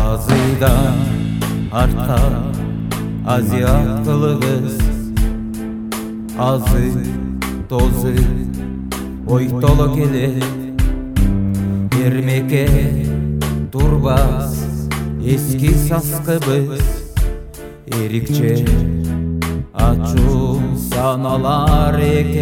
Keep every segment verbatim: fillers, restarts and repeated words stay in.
Азыйдан артқан азиаттылығыз, азы тозы ой толы келет, ермеке турбас эски саскыбыз, эрикче ачуу саналар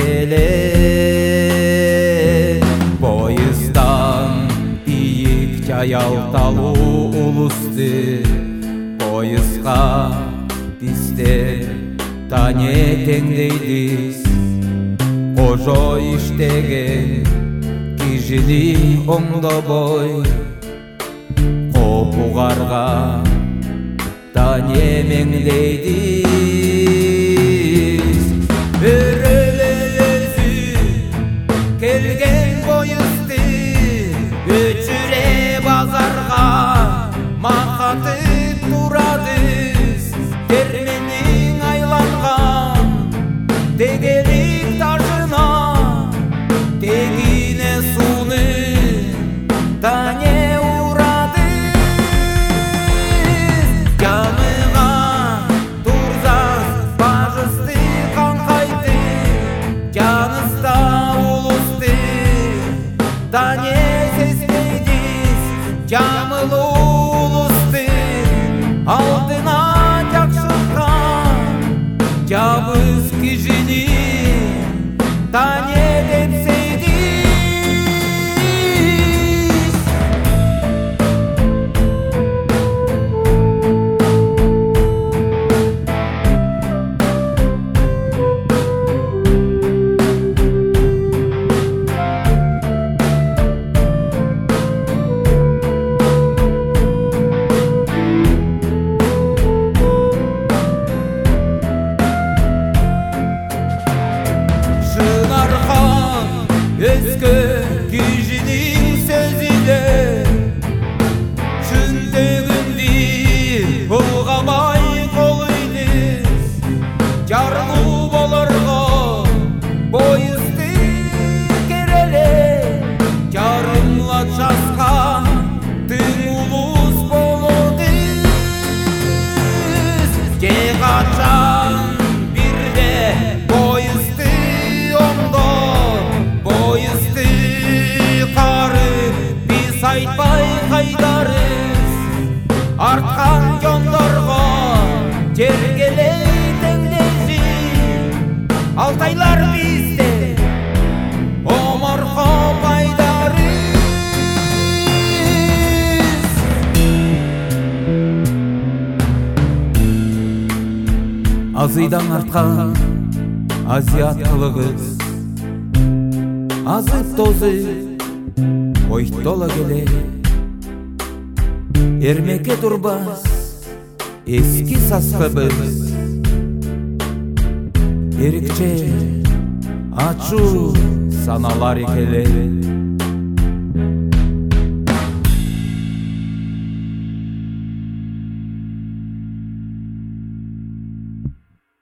экеле. Поездан ийик жаялталуу улусты, поезға бизде тане теңдейбиз. Кожо иштеген кишини оңдобой, копугарга тане меңдейбиз. Өрөлөлөсү келген поезды өчүре базарга макатып турадыз. Терменин айланган тегелик ташына тегине суны тане урадыз. Жаныга турзас бажысты канкайды, жаныста улусты тане сезбейдиз. Жамылуу улусты алдына жакшырткан жабыз кишини тане деп сейдиз. Шынархан өзгө кишинин сөзүнө чындыгынды булгабай колуйдуз. Жарлуу болорго поезды кереле, жарымла часкан тың улус болодуз. Же качан бирде поезды поезды карып биз айтпай кайдарыз. Арткан жондорго жергелей теңдешип, алтайлар бизде оморго пайдарыз. Азыйдан арткан азиаттылыгыз, азып тозы ой толы келе, эрмеке турбас эски саскыбыз, эрикче ачуу саналар экеле.